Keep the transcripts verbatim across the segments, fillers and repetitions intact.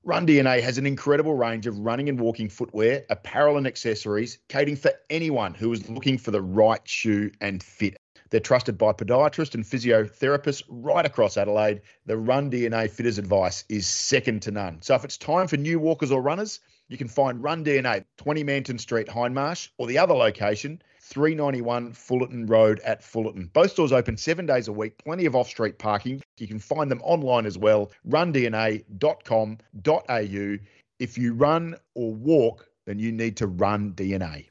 Run D N A has an incredible range of running and walking footwear, apparel and accessories, catering for anyone who is looking for the right shoe and fit. They're trusted by podiatrists and physiotherapists right across Adelaide. The Run D N A fitters' advice is second to none. So if it's time for new walkers or runners, you can find Run D N A, twenty Manton Street, Hindmarsh, or the other location, three ninety-one Fullerton Road at Fullerton. Both stores open seven days a week, plenty of off-street parking. You can find them online as well, run d n a dot com dot a u. If you run or walk, then you need to run D N A.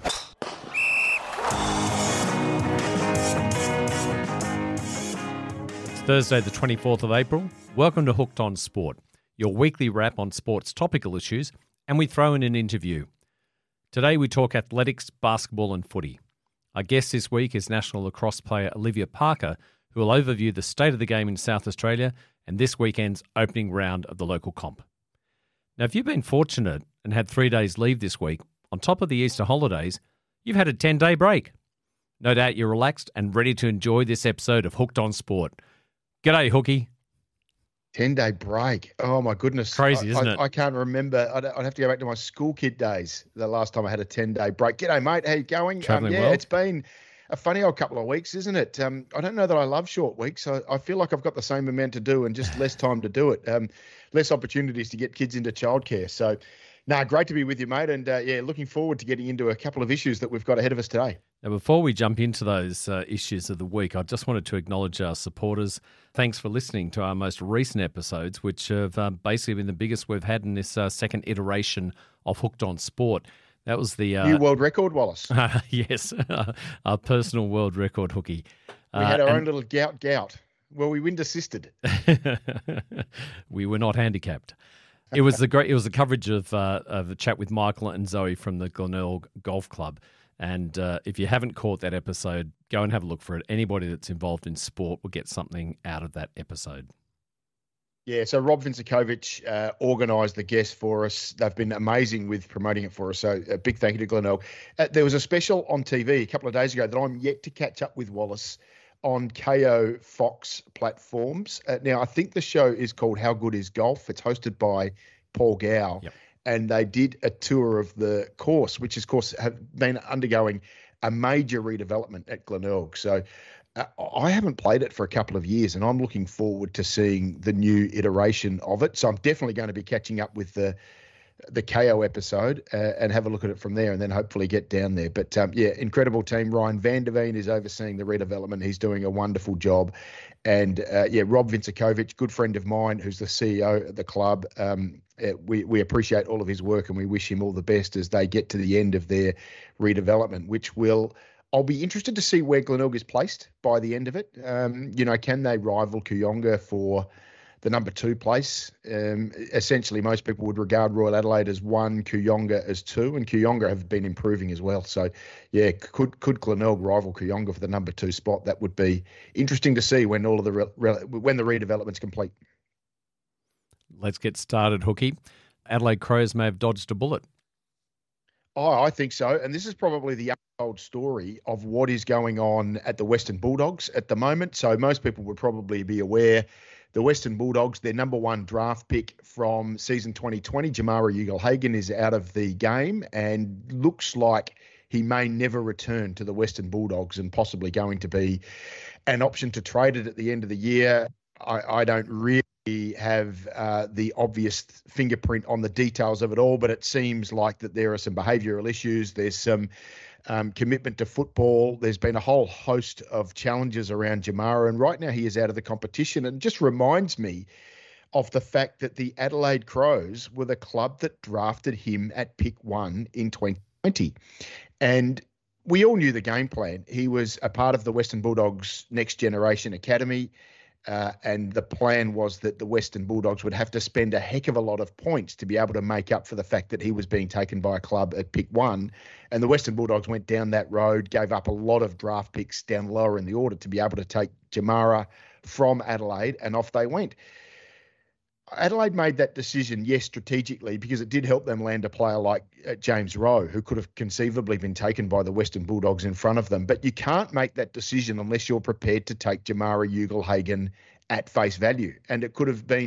It's Thursday, the twenty-fourth of April. Welcome to Hooked on Sport, your weekly wrap on sports topical issues, and we throw in an interview. Today we talk athletics, basketball and footy. Our guest this week is national lacrosse player Olivia Parker, who will overview the state of the game in South Australia and this weekend's opening round of the local comp. Now, if you've been fortunate and had three days leave this week, on top of the Easter holidays, you've had a ten-day break. No doubt you're relaxed and ready to enjoy this episode of Hooked on Sport. G'day, Hookie. ten-day break. Oh, my goodness. Crazy, I, isn't I, it? I can't remember. I'd, I'd have to go back to my school kid days, the last time I had a ten-day break. G'day, mate. How you going? Travelling um, yeah, well? It's been a funny old couple of weeks, isn't it? Um, I don't know that I love short weeks. I, I feel like I've got the same amount to do and just less time to do it. Um, less opportunities to get kids into childcare. So, no, great to be with you, mate. And, uh, yeah, looking forward to getting into a couple of issues that we've got ahead of us today. Now, before we jump into those uh, issues of the week, I just wanted to acknowledge our supporters. Thanks for listening to our most recent episodes, which have um, basically been the biggest we've had in this uh, second iteration of Hooked on Sport. That was the... Uh, New world record, Wallace. Uh, yes, our personal world record, Hookie. We had uh, our and- own little gout gout. Well, we wind assisted. We were not handicapped. It was the great. It was the coverage of uh, of a chat with Michael and Zoe from the Glenelg Golf Club. And uh, if you haven't caught that episode, go and have a look for it. Anybody that's involved in sport will get something out of that episode. Yeah, so Rob Vincekovic uh, organised the guest for us. They've been amazing with promoting it for us. So a big thank you to Glenelg. Uh, there was a special on T V a couple of days ago that I'm yet to catch up with, Wallace, on K O Fox platforms. Uh, now, I think the show is called How Good Is Golf? It's hosted by Paul Gow. Yep. And they did a tour of the course, which, of course, have been undergoing a major redevelopment at Glenelg. So uh, I haven't played it for a couple of years, and I'm looking forward to seeing the new iteration of it. So I'm definitely going to be catching up with the the K O episode uh, and have a look at it from there, and then hopefully get down there. But um, yeah, incredible team. Ryan van der Veen is overseeing the redevelopment. He's doing a wonderful job. And uh, yeah, Rob Vincekovic, good friend of mine, who's the C E O of the club. Um, uh, we we appreciate all of his work, and we wish him all the best as they get to the end of their redevelopment, which will. I'll be interested to see where Glenelg is placed by the end of it. Um, you know, can they rival Kooyonga for the number two place? Um, essentially, most people would regard Royal Adelaide as one, Kooyonga as two, and Kooyonga have been improving as well. So, yeah, could could Glenelg rival Kooyonga for the number two spot? That would be interesting to see when all of the re- re- when the redevelopment's complete. Let's get started, Hookie. Adelaide Crows may have dodged a bullet. Oh, I think so. And this is probably the old story of what is going on at the Western Bulldogs at the moment. So most people would probably be aware the Western Bulldogs, their number one draft pick from season twenty twenty, Jamara Ugle-Hagan, is out of the game and looks like he may never return to the Western Bulldogs and possibly going to be an option to trade it at the end of the year. I, I don't really have uh, the obvious fingerprint on the details of it all, but it seems like that there are some behavioural issues. There's some um, commitment to football. There's been a whole host of challenges around Jamara, and right now he is out of the competition. And it just reminds me of the fact that the Adelaide Crows were the club that drafted him at pick one in twenty twenty. And we all knew the game plan. He was a part of the Western Bulldogs Next Generation Academy. Uh, and the plan was that the Western Bulldogs would have to spend a heck of a lot of points to be able to make up for the fact that he was being taken by a club at pick one. And the Western Bulldogs went down that road, gave up a lot of draft picks down lower in the order to be able to take Jamara from Adelaide, and off they went. Adelaide made that decision, yes, strategically, because it did help them land a player like uh, James Rowe, who could have conceivably been taken by the Western Bulldogs in front of them. But you can't make that decision unless you're prepared to take Jamara Ugle-Hagan at face value. And it could have been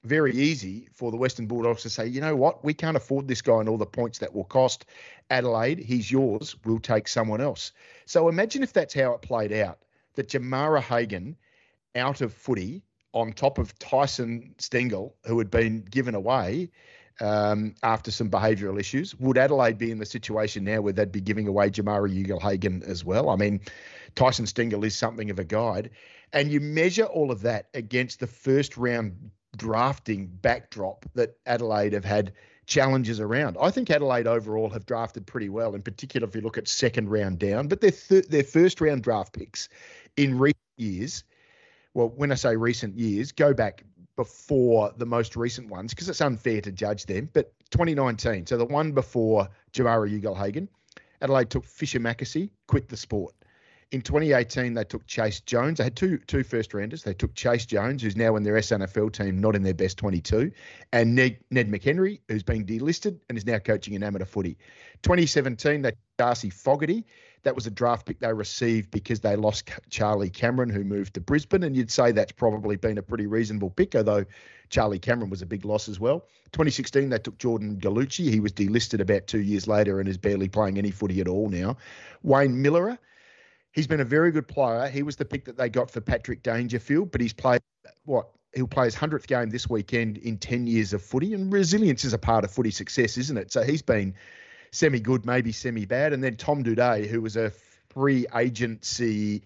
very easy for the Western Bulldogs to say, you know what, we can't afford this guy and all the points that will cost. Adelaide, he's yours, we'll take someone else. So imagine if that's how it played out, that Jamara Hagan out of footy on top of Tyson Stengel, who had been given away um, after some behavioural issues. Would Adelaide be in the situation now where they'd be giving away Jamara Ugle-Hagan as well? I mean, Tyson Stengel is something of a guide. And you measure all of that against the first round drafting backdrop that Adelaide have had challenges around. I think Adelaide overall have drafted pretty well, in particular if you look at second round down, but their th- their first round draft picks in recent years, well, when I say recent years, go back before the most recent ones, because it's unfair to judge them, but twenty nineteen, so the one before Jamara Ugle-Hagan, Adelaide took Fisher Mackesy, quit the sport. In twenty eighteen, they took Chase Jones. They had two two first rounders. They took Chase Jones, who's now in their S N F L team, not in their best twenty-two, and Ned, Ned McHenry, who's been delisted and is now coaching in amateur footy. twenty seventeen, they took Darcy Fogarty. That was a draft pick they received because they lost Charlie Cameron, who moved to Brisbane, and you'd say that's probably been a pretty reasonable pick, although Charlie Cameron was a big loss as well. twenty sixteen, they took Jordan Gallucci. He was delisted about two years later and is barely playing any footy at all now. Wayne Miller. He's been a very good player. He was the pick that they got for Patrick Dangerfield, but he's played, what, he'll play his hundredth game this weekend in ten years of footy, and resilience is a part of footy success, isn't it? So he's been semi-good, maybe semi-bad. And then Tom Duday, who was a free agency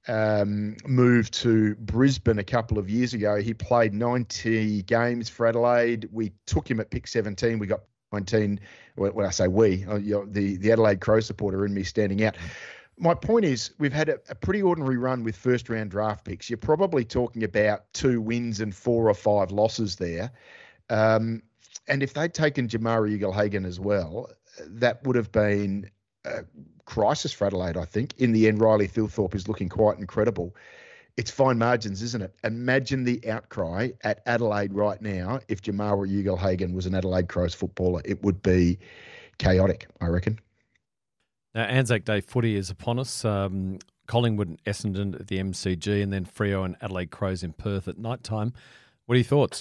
um, move to Brisbane a couple of years ago. He played ninety games for Adelaide. We took him at pick seventeen. We got nineteen. When I say we, the, the Adelaide Crow supporter in me standing out. My point is, we've had a, a pretty ordinary run with first-round draft picks. You're probably talking about two wins and four or five losses there. Um, and if they'd taken Jamara Ugle-Hagan as well, that would have been a crisis for Adelaide, I think. In the end, Riley Thilthorpe is looking quite incredible. It's fine margins, isn't it? Imagine the outcry at Adelaide right now if Jamara Ugle-Hagan was an Adelaide Crows footballer. It would be chaotic, I reckon. Now, Anzac Day footy is upon us. Um, Collingwood and Essendon at the M C G, and then Freo and Adelaide Crows in Perth at night time. What are your thoughts?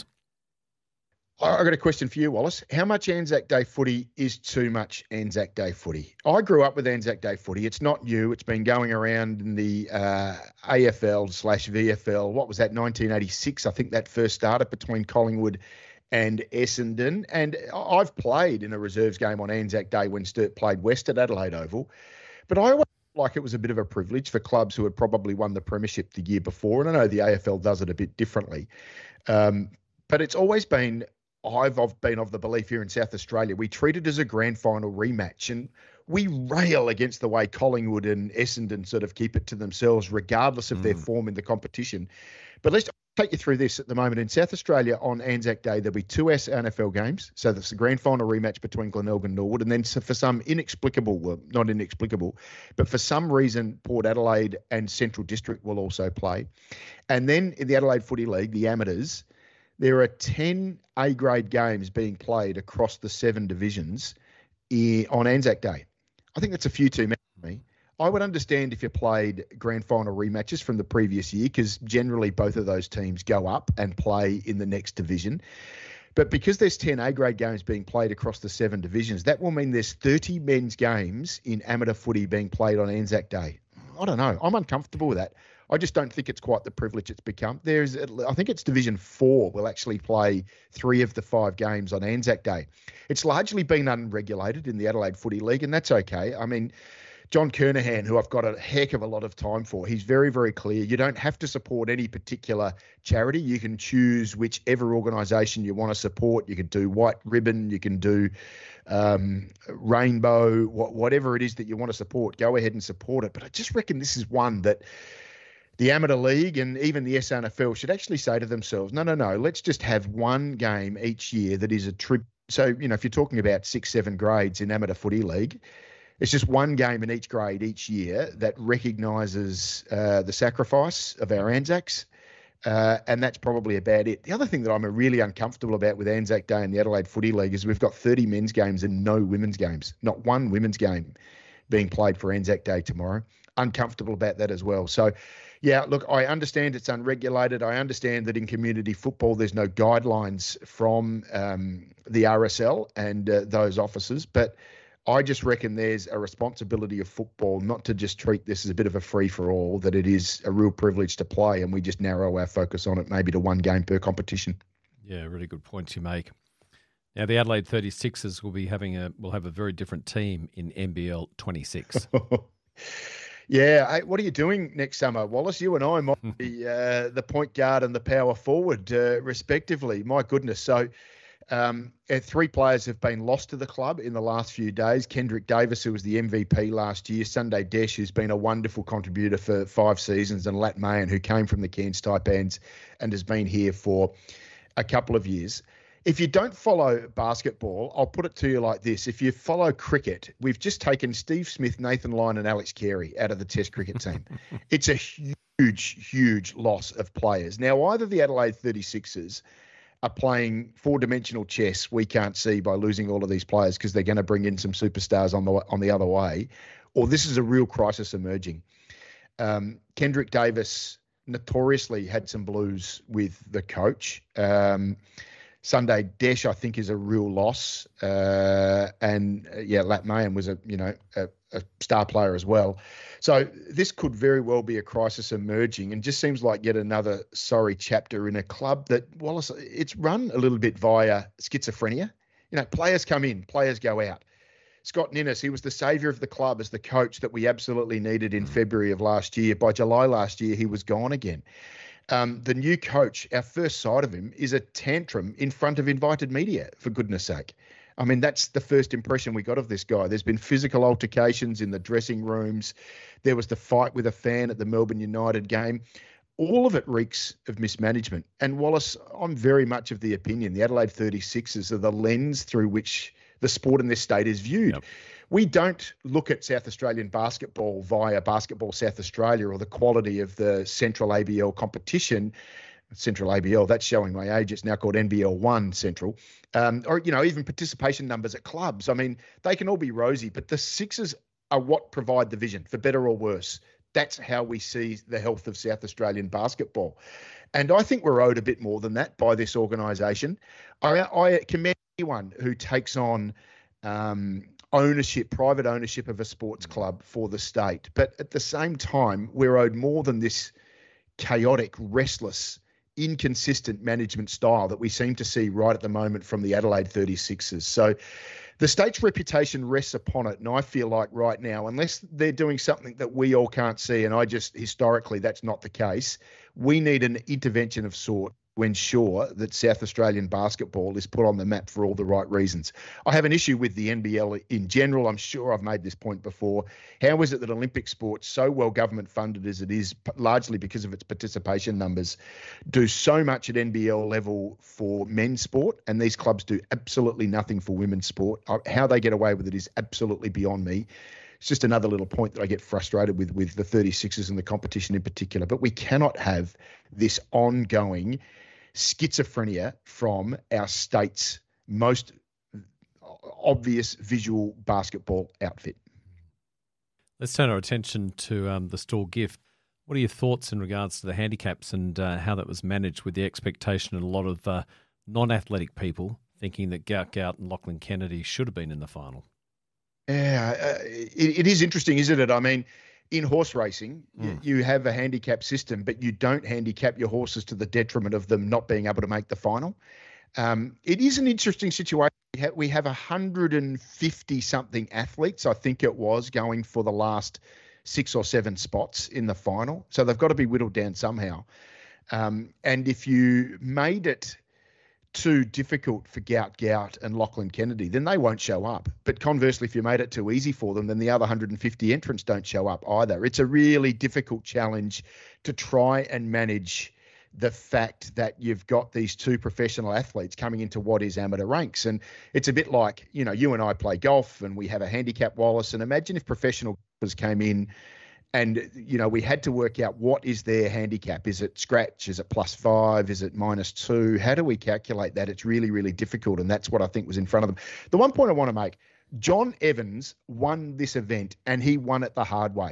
I got a question for you, Wallace. How much Anzac Day footy is too much Anzac Day footy? I grew up with Anzac Day footy. It's not new. It's been going around in the uh, A F L slash V F L. What was that, nineteen eighty-six? I think that first started between Collingwood and Essendon. And I've played in a reserves game on Anzac Day when Sturt played West at Adelaide Oval. But I always felt like it was a bit of a privilege for clubs who had probably won the premiership the year before. And I know the A F L does it a bit differently. Um, but it's always been, I've, I've been of the belief here in South Australia, we treat it as a grand final rematch. And we rail against the way Collingwood and Essendon sort of keep it to themselves, regardless of mm. their form in the competition. But let's take you through this at the moment. In South Australia on Anzac Day, there'll be two S N F L games. So that's the grand final rematch between Glenelg and Norwood. And then for some inexplicable, well, not inexplicable, but for some reason, Port Adelaide and Central District will also play. And then in the Adelaide Footy League, the amateurs, there are ten A-grade games being played across the seven divisions on Anzac Day. I think that's a few too many for me. I would understand if you played grand final rematches from the previous year, because generally both of those teams go up and play in the next division. But because there's ten A-grade games being played across the seven divisions, that will mean there's thirty men's games in amateur footy being played on Anzac Day. I don't know. I'm uncomfortable with that. I just don't think it's quite the privilege it's become. There's, I think it's Division Four will actually play three of the five games on Anzac Day. It's largely been unregulated in the Adelaide Footy League, and that's okay. I mean, John Kernahan, who I've got a heck of a lot of time for, he's very, very clear. You don't have to support any particular charity. You can choose whichever organisation you want to support. You can do White Ribbon, you can do um, Rainbow, wh- whatever it is that you want to support. Go ahead and support it. But I just reckon this is one that the Amateur League and even the S N F L should actually say to themselves, no, no, no, let's just have one game each year that is a trip. So, you know, if you're talking about six, seven grades in Amateur Footy League, it's just one game in each grade each year that recognises uh, the sacrifice of our Anzacs, uh, and that's probably about it. The other thing that I'm really uncomfortable about with Anzac Day and the Adelaide Footy League is we've got thirty men's games and no women's games, not one women's game being played for Anzac Day tomorrow. uncomfortable about that as well. So, yeah, look, I understand it's unregulated. I understand that in community football, there's no guidelines from um, the R S L and uh, those officers, but I just reckon there's a responsibility of football not to just treat this as a bit of a free-for-all, that it is a real privilege to play, and we just narrow our focus on it maybe to one game per competition. Yeah, really good points you make. Now, the Adelaide thirty-sixers will be having a will have a very different team in N B L twenty-six. Yeah, hey, what are you doing next summer, Wallace? You and I might be uh, the point guard and the power forward, uh, respectively. My goodness. So um, three players have been lost to the club in the last few days. Kendrick Davis, who was the M V P last year, Sunday Desh, who's been a wonderful contributor for five seasons, and Lat Mayan, who came from the Cairns Taipans and has been here for a couple of years. If you don't follow basketball, I'll put it to you like this. If you follow cricket, we've just taken Steve Smith, Nathan Lyon and Alex Carey out of the Test cricket team. It's a huge, huge loss of players. Now, either the Adelaide thirty-sixers are playing four-dimensional chess we can't see by losing all of these players because they're going to bring in some superstars on the on the other way, or this is a real crisis emerging. Um, Kendrick Davis notoriously had some blues with the coach. Um Sunday Desh, I think, is a real loss, uh, and uh, yeah, Lat Mayan was a you know a, a star player as well. So this could very well be a crisis emerging, and just seems like yet another sorry chapter in a club that, Wallace, it's run a little bit via schizophrenia. You know, players come in, players go out. Scott Ninnis, he was the saviour of the club as the coach that we absolutely needed in February of last year. By July last year, he was gone again. Um, the new coach, our first sight of him, is a tantrum in front of invited media, for goodness sake. I mean, that's the first impression we got of this guy. There's been physical altercations in the dressing rooms. There was the fight with a fan at the Melbourne United game. All of it reeks of mismanagement. And Wallace, I'm very much of the opinion the Adelaide thirty-sixers are the lens through which the sport in this state is viewed. Yep. We don't look at South Australian basketball via Basketball South Australia or the quality of the Central A B L competition. Central A B L, that's showing my age. It's now called N B L one Central. Um, or, you know, even participation numbers at clubs. I mean, they can all be rosy, but the Sixers are what provide the vision, for better or worse. That's how we see the health of South Australian basketball. And I think we're owed a bit more than that by this organisation. I, I commend anyone who takes on um, ownership, private ownership of a sports club for the state. But at the same time, we're owed more than this chaotic, restless, inconsistent management style that we seem to see right at the moment from the Adelaide thirty-sixers. So the state's reputation rests upon it. And I feel like right now, unless they're doing something that we all can't see, and I just, historically, that's not the case, we need an intervention of sort to ensure that South Australian basketball is put on the map for all the right reasons. I have an issue with the N B L in general. I'm sure I've made this point before. How is it that Olympic sports, so well government funded as it is, largely because of its participation numbers, do so much at N B L level for men's sport, and these clubs do absolutely nothing for women's sport? How they get away with it is absolutely beyond me. It's just another little point that I get frustrated with, with the thirty-sixers and the competition in particular. But we cannot have this ongoing schizophrenia from our state's most obvious visual basketball outfit. Let's turn our attention to um, the Store gift. What are your thoughts in regards to the handicaps and uh, how that was managed, with the expectation of a lot of uh, non-athletic people thinking that Gout Gout and Lachlan Kennedy should have been in the final? Yeah, uh, it, it is interesting, isn't it? I mean, in horse racing, mm. you, you have a handicap system, but you don't handicap your horses to the detriment of them not being able to make the final. Um, it is an interesting situation. We have, we have one hundred fifty something athletes, I think it was, going for the last six or seven spots in the final. So they've got to be whittled down somehow. Um, and if you made it too difficult for Gout Gout and Lachlan Kennedy, then they won't show up. But conversely, if you made it too easy for them, then the other one hundred fifty entrants don't show up either. It's a really difficult challenge to try and manage the fact that you've got these two professional athletes coming into what is amateur ranks. And it's a bit like, you know, you and I play golf and we have a handicap, Wallace, and imagine if professional golfers came in and, you know, we had to work out what is their handicap. Is it scratch? Is it plus five? Is it minus two? How do we calculate that? It's really, really difficult. And that's what I think was in front of them. The one point I want to make, John Evans won this event and he won it the hard way.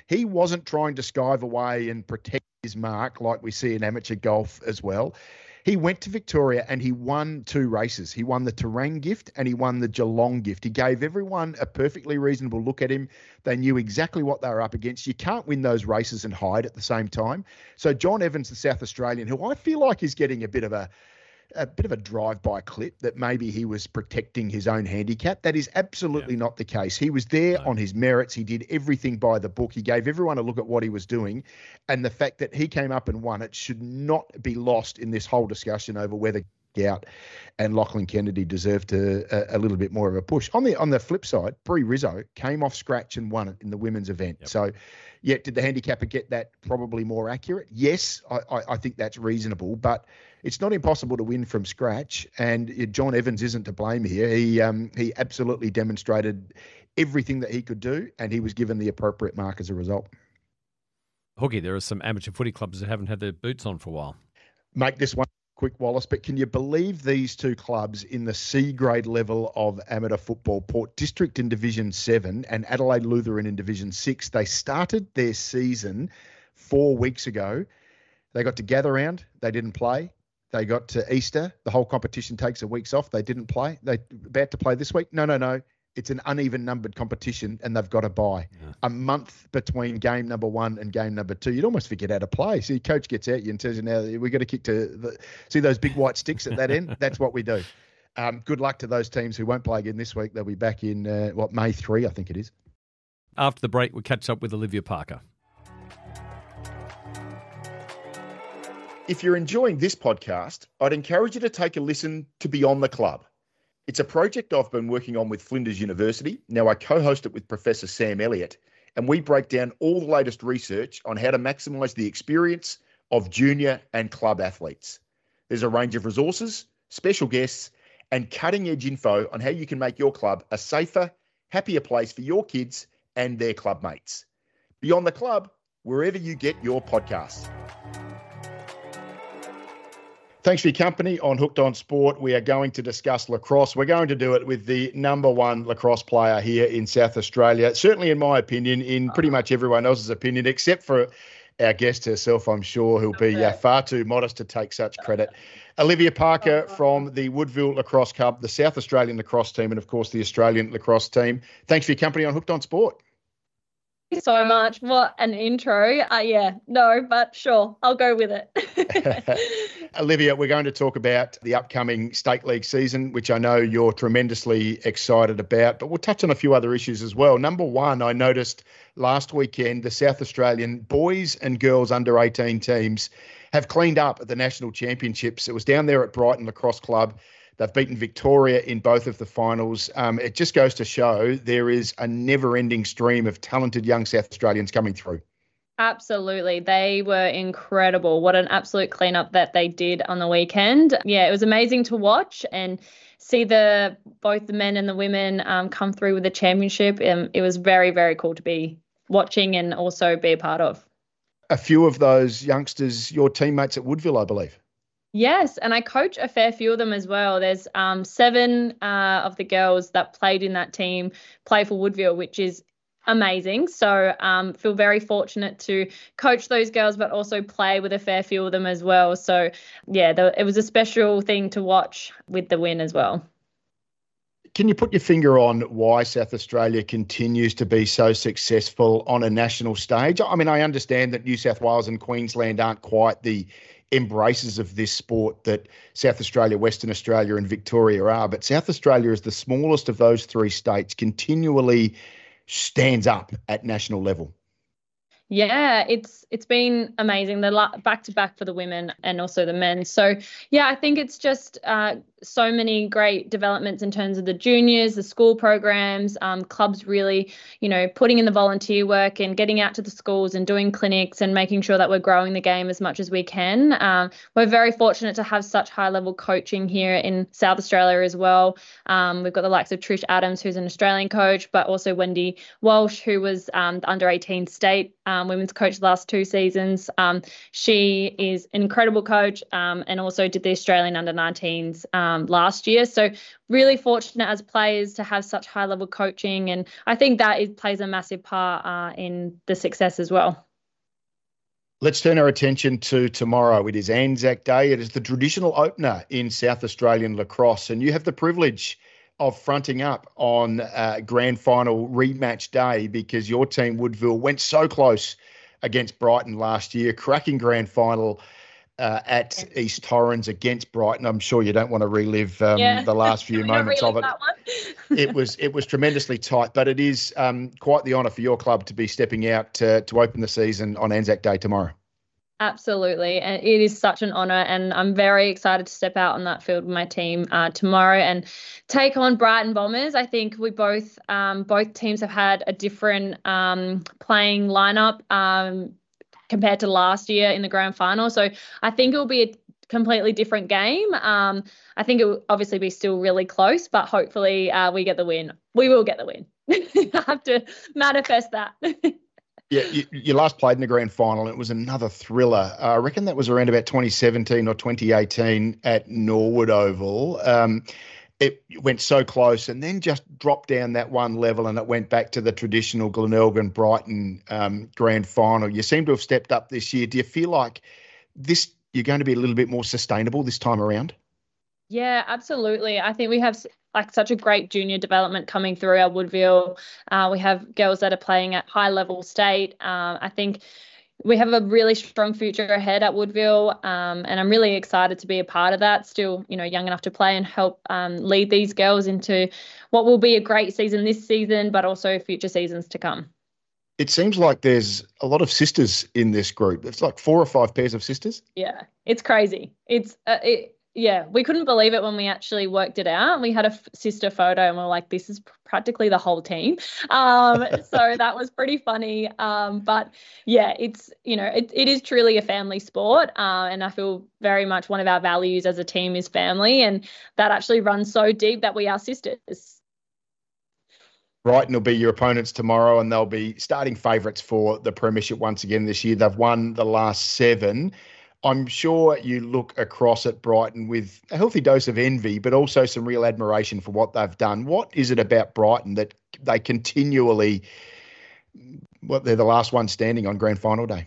he wasn't trying to skive away and protect his mark like we see in amateur golf as well. He went to Victoria and he won two races. He won the Terang Gift and he won the Geelong Gift. He gave everyone a perfectly reasonable look at him. They knew exactly what they were up against. You can't win those races and hide at the same time. So John Evans, the South Australian, who I feel like is getting a bit of a a bit of a drive-by clip that maybe he was protecting his own handicap. That is absolutely yeah. not the case. He was there no. on his merits. He did everything by the book. He gave everyone a look at what he was doing. And the fact that he came up and won it should not be lost in this whole discussion over whether Gout and Lachlan Kennedy deserved a, a, a little bit more of a push. On the on the flip side, Brie Rizzo came off scratch and won it in the women's event. Yep. So, yeah, did the handicapper get that probably more accurate? Yes, I, I, I think that's reasonable, but it's not impossible to win from scratch. And John Evans isn't to blame here. He um, he absolutely demonstrated everything that he could do, and he was given the appropriate mark as a result. Hookie, there are some amateur footy clubs that haven't had their boots on for a while. Make this one quick, Wallace, but can you believe these two clubs in the C grade level of amateur football, Port District in Division seven and Adelaide Lutheran in Division six, they started their season four weeks ago. They got to gather round. They didn't play. They got to Easter. The whole competition takes a week's off. They didn't play. They about to play this week. No, no, no. It's an uneven numbered competition and they've got to buy yeah. a month between game number one and game number two. You'd almost forget how to play. See, coach gets out you and tells you now we've got to kick to the, see those big white sticks at that end. That's what we do. Um, good luck to those teams who won't play again this week. They'll be back in uh, what May third, I think it is. After the break, we'll catch up with Olivia Parker. If you're enjoying this podcast, I'd encourage you to take a listen to Beyond the Club. It's a project I've been working on with Flinders University. Now I co-host it with Professor Sam Elliott, and we break down all the latest research on how to maximise the experience of junior and club athletes. There's a range of resources, special guests, and cutting-edge info on how you can make your club a safer, happier place for your kids and their club mates. Beyond the Club, wherever you get your podcasts. Thanks for your company on Hooked on Sport. We are going to discuss lacrosse. We're going to do it with the number one lacrosse player here in South Australia, certainly in my opinion, in pretty much everyone else's opinion, except for our guest herself, I'm sure, who'll be uh, far too modest to take such credit. Olivia Parker from the Woodville Lacrosse Club, the South Australian lacrosse team, and, of course, the Australian lacrosse team. Thanks for your company on Hooked on Sport. Thank you so much. What an intro. Uh, yeah, no, but sure, I'll go with it. Olivia, we're going to talk about the upcoming State League season, which I know you're tremendously excited about, but we'll touch on a few other issues as well. Number one, I noticed last weekend the South Australian boys and girls under eighteen teams have cleaned up at the National Championships. It was down there at Brighton Lacrosse Club. They've beaten Victoria in both of the finals. Um, it just goes to show there is a never-ending stream of talented young South Australians coming through. Absolutely. They were incredible. What an absolute cleanup that they did on the weekend. Yeah, it was amazing to watch and see the both the men and the women um, come through with the championship. Um, it was very, very cool to be watching and also be a part of. A few of those youngsters, your teammates at Woodville, I believe. Yes, and I coach a fair few of them as well. There's um, seven uh, of the girls that played in that team play for Woodville, which is amazing. So um, feel very fortunate to coach those girls, but also play with a fair few of them as well. So, yeah, the, it was a special thing to watch with the win as well. Can you put your finger on why South Australia continues to be so successful on a national stage? I mean, I understand that New South Wales and Queensland aren't quite the embraces of this sport that South Australia, Western Australia and Victoria are, but South Australia is the smallest of those three states, continually stands up at national level. Yeah, it's it's been amazing. The back to back for the women and also the men. So yeah, I think it's just uh, so many great developments in terms of the juniors, the school programs, um, clubs really, you know, putting in the volunteer work and getting out to the schools and doing clinics and making sure that we're growing the game as much as we can. Um, we're very fortunate to have such high level coaching here in South Australia as well. Um, we've got the likes of Trish Adams, who's an Australian coach, but also Wendy Walsh, who was um, the under eighteen state um, women's coach the last two seasons. Um, she is an incredible coach um, and also did the Australian under nineteens. Um, um, last year. So really fortunate as players to have such high level coaching. And I think that is, plays a massive part uh, in the success as well. Let's turn our attention to tomorrow. It is Anzac Day. It is the traditional opener in South Australian lacrosse, and you have the privilege of fronting up on uh, grand final rematch day because your team, Woodville, went so close against Brighton last year, cracking grand final uh, at East Torrens against Brighton. I'm sure you don't want to relive um, yeah. the last few moments of it. it was it was tremendously tight, but it is um, quite the honour for your club to be stepping out to, to open the season on Anzac Day tomorrow. Absolutely. And it is such an honour, and I'm very excited to step out on that field with my team uh, tomorrow and take on Brighton Bombers. I think we both um, both teams have had a different um, playing lineup um, compared to last year in the grand final. So I think it will be a completely different game. Um, I think it will obviously be still really close, but hopefully uh, we get the win. We will get the win. I have to manifest that. Yeah, you, you last played in the grand final, and it was another thriller. Uh, I reckon that was around about twenty seventeen or twenty eighteen at Norwood Oval. Um, it went so close and then just dropped down that one level, and it went back to the traditional Glenelg-Brighton um, grand final. You seem to have stepped up this year. Do you feel like this you're going to be a little bit more sustainable this time around? Yeah, absolutely. I think we have like such a great junior development coming through our Woodville. Uh, we have girls that are playing at high level state. Um, I think we have a really strong future ahead at Woodville, um, and I'm really excited to be a part of that. Still, you know, young enough to play and help um, lead these girls into what will be a great season this season, but also future seasons to come. It seems like there's a lot of sisters in this group. It's like four or five pairs of sisters. Yeah, it's crazy. It's uh, it. Yeah, we couldn't believe it when we actually worked it out. We had a f- sister photo and we we're like, this is practically the whole team. Um, so that was pretty funny. Um, but yeah, it's, you know, it, it is truly a family sport. Uh, and I feel very much one of our values as a team is family. And that actually runs so deep that we are sisters. Brighton will be your opponents tomorrow, and they'll be starting favourites for the premiership once again this year. They've won the last seven. I'm sure you look across at Brighton with a healthy dose of envy, but also some real admiration for what they've done. What is it about Brighton that they continually, what they're the last one standing on grand final day?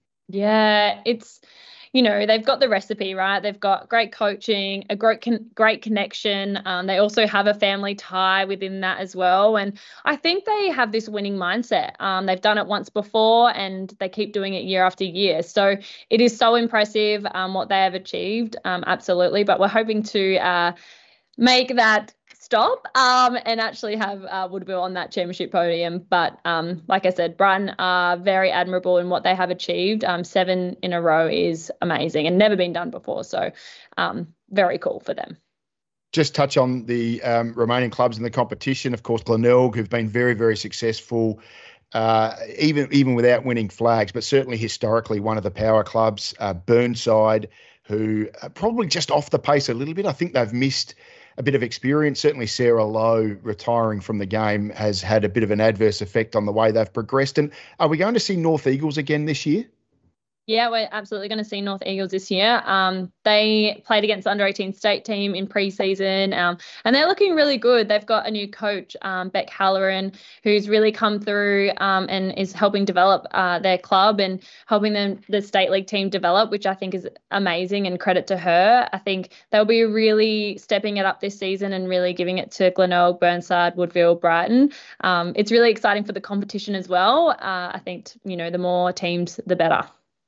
Yeah, it's, you know, they've got the recipe, right? They've got great coaching, a great con- great connection. Um, they also have a family tie within that as well. And I think they have this winning mindset. Um, they've done it once before and they keep doing it year after year. So it is so impressive um, what they have achieved, um, absolutely. But we're hoping to uh, make that stop um, and actually have uh, Woodville on that championship podium. But um, like I said, Brighton are very admirable in what they have achieved. Um, seven in a row is amazing and never been done before. So um, very cool for them. Just touch on the um, remaining clubs in the competition. Of course, Glenelg, who've been very, very successful, uh, even even without winning flags, but certainly historically one of the power clubs. Uh, Burnside, who are probably just off the pace a little bit. I think they've missed a bit of experience. Certainly Sarah Lowe retiring from the game has had a bit of an adverse effect on the way they've progressed. And are we going to see North Eagles again this year? Yeah, we're absolutely going to see North Eagles this year. Um, they played against the under eighteen state team in pre-season, um, and they're looking really good. They've got a new coach, um, Beck Halloran, who's really come through um, and is helping develop uh, their club and helping them, the state league team, develop, which I think is amazing and credit to her. I think they'll be really stepping it up this season and really giving it to Glenelg, Burnside, Woodville, Brighton. Um, it's really exciting for the competition as well. Uh, I think, you know, the more teams, the better.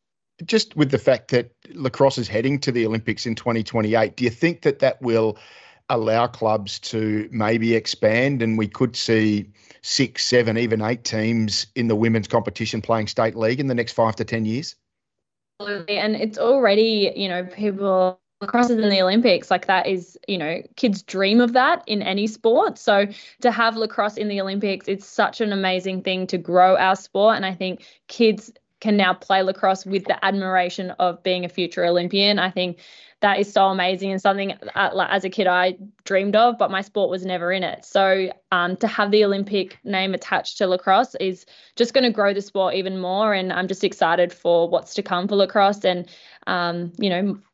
Just with the fact that lacrosse is heading to the Olympics in twenty twenty-eight, do you think that that will allow clubs to maybe expand and we could see six, seven, even eight teams in the women's competition playing state league in the next five to ten years? Absolutely. And it's already, you know, people, lacrosse is in the Olympics, like that is, you know, kids dream of that in any sport. So to have lacrosse in the Olympics, it's such an amazing thing to grow our sport. And I think kids can now play lacrosse with the admiration of being a future Olympian. I think that is so amazing and something uh, as a kid I dreamed of, but my sport was never in it. So um, to have the Olympic name attached to lacrosse is just going to grow the sport even more. And I'm just excited for what's to come for lacrosse. And, um, you know,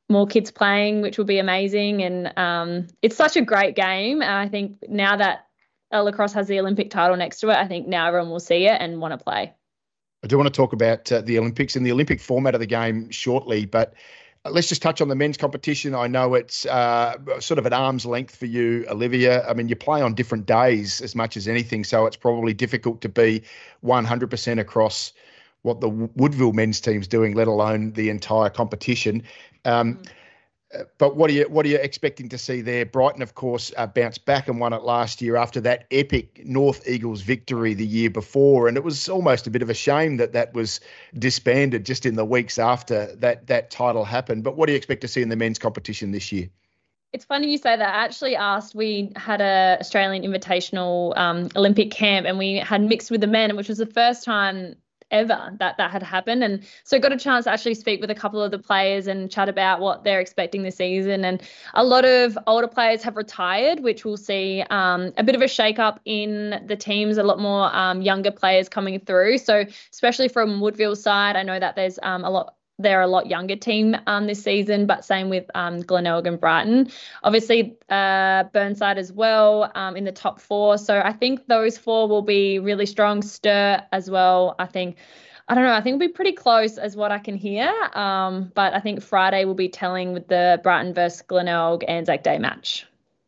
more kids playing, which will be amazing. And um, it's such a great game. And I think now that lacrosse has the Olympic title next to it, I think now everyone will see it and want to play. I do want to talk about uh, the Olympics and the Olympic format of the game shortly, but let's just touch on the men's competition. I know it's uh, sort of at arm's length for you, Olivia. I mean, you play on different days as much as anything, so it's probably difficult to be one hundred percent across what the Woodville men's team's doing, let alone the entire competition. Um, mm. But what are you what are you expecting to see there? Brighton, of course, uh, bounced back and won it last year after that epic North Eagles victory the year before, and it was almost a bit of a shame that that was disbanded just in the weeks after that that title happened. But what do you expect to see in the men's competition this year? It's funny you say that. I actually asked, we had a Australian Invitational um, Olympic camp, and we had mixed with the men, which was the first time ever that that had happened. And so I got a chance to actually speak with a couple of the players and chat about what they're expecting this season. And a lot of older players have retired, which we'll see um, a bit of a shake up in the teams, a lot more um, younger players coming through. So especially from Woodville's side, I know that there's um, a lot they're a lot younger team um, this season, but same with um, Glenelg and Brighton. Obviously, uh, Burnside as well um, in the top four. So I think those four will be really strong. Sturt as well. I think, I don't know, I think it'll be pretty close as what I can hear. Um, but I think Friday will be telling with the Brighton versus Glenelg Anzac Day match.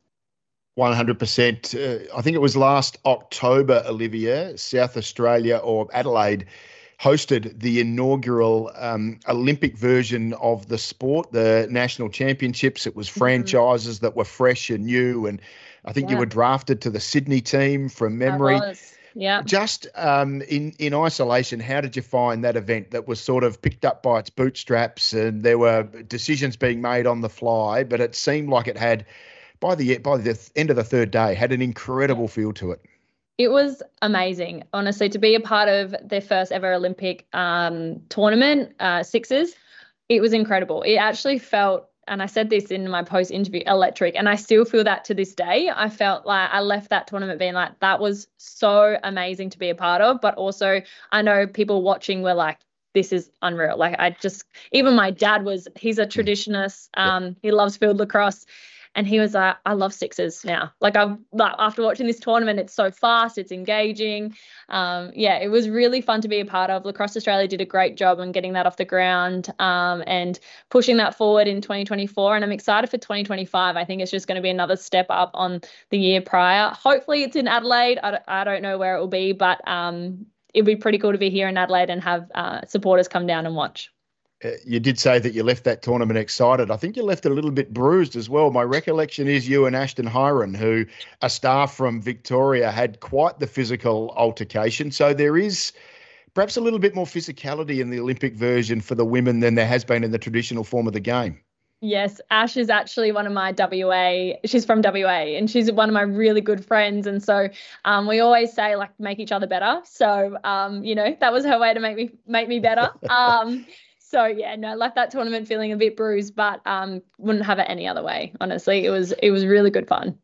one hundred percent. Uh, I think it was last October, Olivia, South Australia or Adelaide hosted the inaugural um, Olympic version of the sport, the national championships. It was franchises mm-hmm. that were fresh and new. And I think yeah. you were drafted to the Sydney team from memory. I was. Yeah. Just um, in, in isolation, how did you find that event that was sort of picked up by its bootstraps and there were decisions being made on the fly, but it seemed like it had, by the, by the end of the third day, had an incredible feel to it? It was amazing, honestly, to be a part of their first ever Olympic um, tournament, uh, Sixers. It was incredible. It actually felt, and I said this in my post-interview, electric, and I still feel that to this day. I felt like I left that tournament being like, that was so amazing to be a part of, but also I know people watching were like, this is unreal. Like I just, even my dad was, he's a traditionalist. Um, he loves field lacrosse. And he was like, I love Sixers now. Like, I've like after watching this tournament, it's so fast, it's engaging. Um, yeah, it was really fun to be a part of. Lacrosse Australia did a great job on getting that off the ground um, and pushing that forward in twenty twenty-four. And I'm excited for twenty twenty-five. I think it's just going to be another step up on the year prior. Hopefully it's in Adelaide. I don't, I don't know where it will be, but um, it'd be pretty cool to be here in Adelaide and have uh, supporters come down and watch. You did say that you left that tournament excited. I think you left it a little bit bruised as well. My recollection is you and Ashton Hiron, who a star from Victoria, had quite the physical altercation. So there is perhaps a little bit more physicality in the Olympic version for the women than there has been in the traditional form of the game. Yes, Ash is actually one of my W A, she's from W A and she's one of my really good friends. And so um, we always say like make each other better. So, um, you know, that was her way to make me make me better. Um, so, yeah, no, I left that tournament feeling a bit bruised, but um, wouldn't have it any other way. Honestly, it was it was really good fun.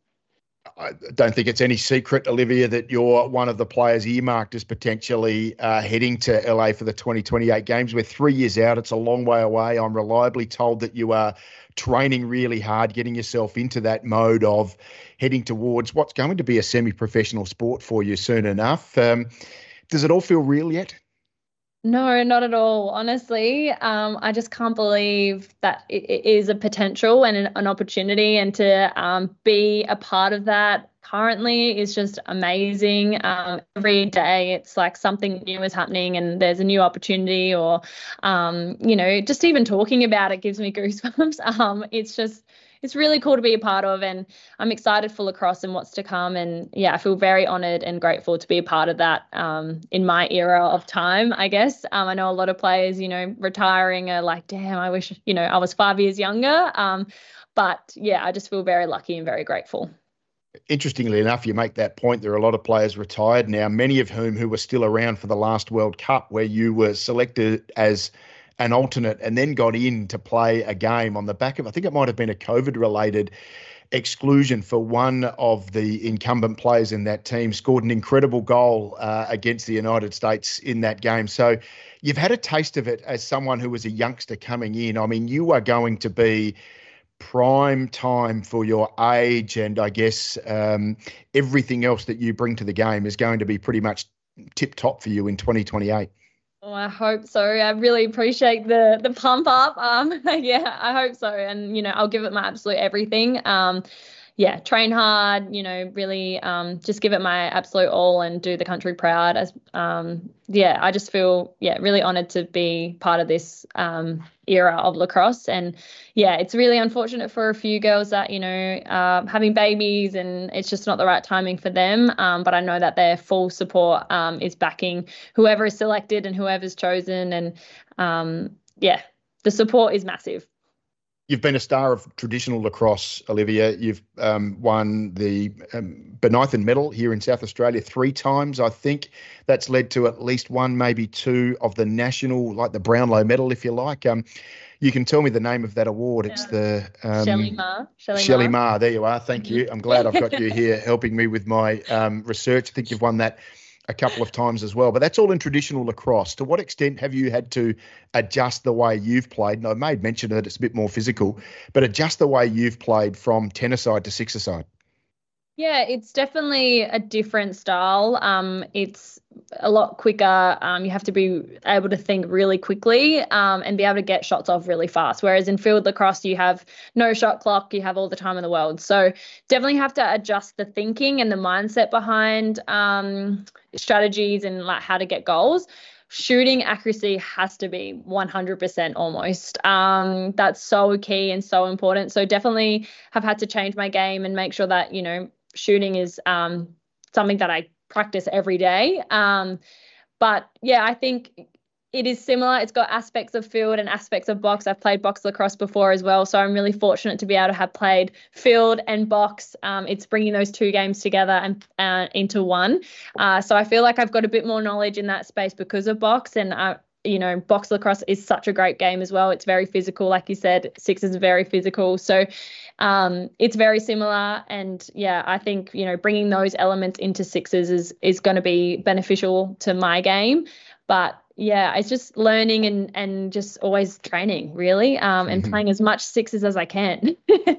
I don't think it's any secret, Olivia, that you're one of the players earmarked as potentially uh, heading to L A for the twenty twenty-eight games. We're three years out. It's a long way away. I'm reliably told that you are training really hard, getting yourself into that mode of heading towards what's going to be a semi-professional sport for you soon enough. Um, does it all feel real yet? No, not at all. Honestly, um, I just can't believe that it is a potential and an, an opportunity, and to um, be a part of that currently is just amazing. Um, every day it's like something new is happening and there's a new opportunity, or, um, you know, just even talking about it gives me goosebumps. Um, it's just, it's really cool to be a part of, and I'm excited for lacrosse and what's to come. And yeah, I feel very honoured and grateful to be a part of that um, in my era of time, I guess. Um, I know a lot of players, you know, retiring are like, damn, I wish, you know, I was five years younger. Um, but yeah, I just feel very lucky and very grateful. Interestingly enough, you make that point. There are a lot of players retired now, many of whom who were still around for the last World Cup, where you were selected as an alternate and then got in to play a game on the back of, I think it might have been a COVID-related exclusion for one of the incumbent players in that team, scored an incredible goal uh, against the United States in that game. So you've had a taste of it as someone who was a youngster coming in. I mean, you are going to be prime time for your age, and I guess um, everything else that you bring to the game is going to be pretty much tip top for you in twenty twenty-eight. Oh, I hope so. I really appreciate the the pump up. Um, yeah, I hope so. And, you know, I'll give it my absolute everything. Um, yeah, train hard, you know, really um, just give it my absolute all and do the country proud. As um, yeah, I just feel, yeah, really honoured to be part of this um, era of lacrosse. And, yeah, it's really unfortunate for a few girls that, you know, uh, having babies and it's just not the right timing for them. Um, but I know that their full support um, is backing whoever is selected and whoever's chosen. And, um, yeah, the support is massive. You've been a star of traditional lacrosse, Olivia. You've um, won the um, Bonython Medal here in South Australia three times, I think. That's led to at least one, maybe two of the national, like the Brownlow Medal, if you like. Um, you can tell me the name of that award. It's the um, Shelley Marr. Shelley, Shelley Marr. There you are. Thank you. I'm glad I've got you here helping me with my um, research. I think you've won that a couple of times as well, but that's all in traditional lacrosse. To what extent have you had to adjust the way you've played? And I made mention that it's a bit more physical, but adjust the way you've played from tenor-side to sixer-side. Yeah, it's definitely a different style. Um, it's a lot quicker. Um, you have to be able to think really quickly um, and be able to get shots off really fast. Whereas in field lacrosse, you have no shot clock. You have all the time in the world. So definitely have to adjust the thinking and the mindset behind um, strategies and like how to get goals. Shooting accuracy has to be one hundred percent almost. Um, that's so key and so important. So definitely have had to change my game and make sure that, you know, shooting is um, something that I practice every day. Um, but yeah, I think it is similar. It's got aspects of field and aspects of box. I've played box lacrosse before as well. So I'm really fortunate to be able to have played field and box. Um, it's bringing those two games together and uh, into one. Uh, so I feel like I've got a bit more knowledge in that space because of box. And I, you know, box lacrosse is such a great game as well. It's very physical. Like you said, six is very physical. So um, it's very similar. And yeah, I think, you know, bringing those elements into sixes is, is going to be beneficial to my game. But yeah, it's just learning and, and just always training really um, and mm-hmm. playing as much sixes as I can.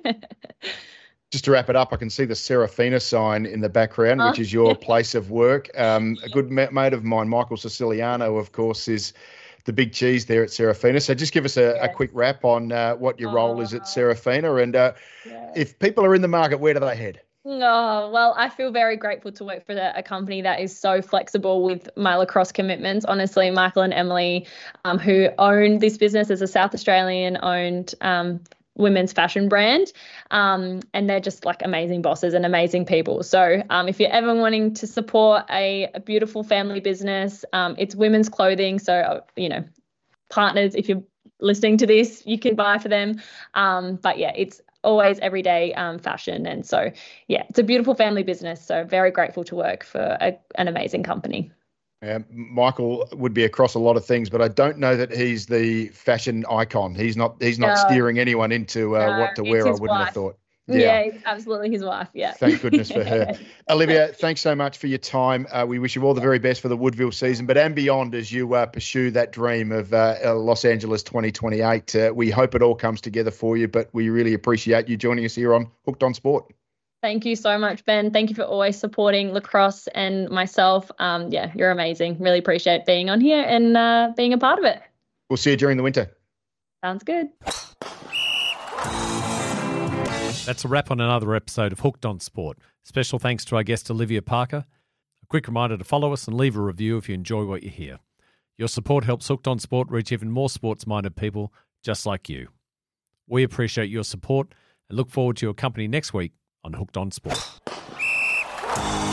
Just to wrap it up, I can see the Serafina sign in the background, oh, which is your yeah. place of work. Um, a good mate of mine, Michael Siciliano, of course, is the big cheese there at Serafina. So just give us a, yes. a quick wrap on uh, what your oh, role is at Serafina. And uh, yes. if people are in the market, where do they head? Oh, well, I feel very grateful to work for the, a company that is so flexible with my lacrosse commitments. Honestly, Michael and Emily, um, who own this business as a South Australian owned um women's fashion brand, um, and they're just like amazing bosses and amazing people. So um, if you're ever wanting to support a, a beautiful family business, um, it's women's clothing. So, you know, partners, if you're listening to this, you can buy for them. Um, but yeah, it's always everyday um, fashion. And so, yeah, it's a beautiful family business. So very grateful to work for a, an amazing company. Yeah, Michael would be across a lot of things, but I don't know that he's the fashion icon. He's not. He's not no, steering anyone into uh, no, what to wear. I wouldn't wife. have thought. Yeah. yeah, it's absolutely his wife. Yeah. Thank goodness for her. Olivia, thanks so much for your time. Uh, we wish you all the very best for the Woodville season, but and beyond as you uh, pursue that dream of uh, Los Angeles twenty twenty-eight. Uh, we hope it all comes together for you, but we really appreciate you joining us here on Hooked on Sport. Thank you so much, Ben. Thank you for always supporting lacrosse and myself. Um, yeah, you're amazing. Really appreciate being on here and uh, being a part of it. We'll see you during the winter. Sounds good. That's a wrap on another episode of Hooked on Sport. Special thanks to our guest Olivia Parker. A quick reminder to follow us and leave a review if you enjoy what you hear. Your support helps Hooked on Sport reach even more sports-minded people just like you. We appreciate your support and look forward to your company next week on Hooked on Sport.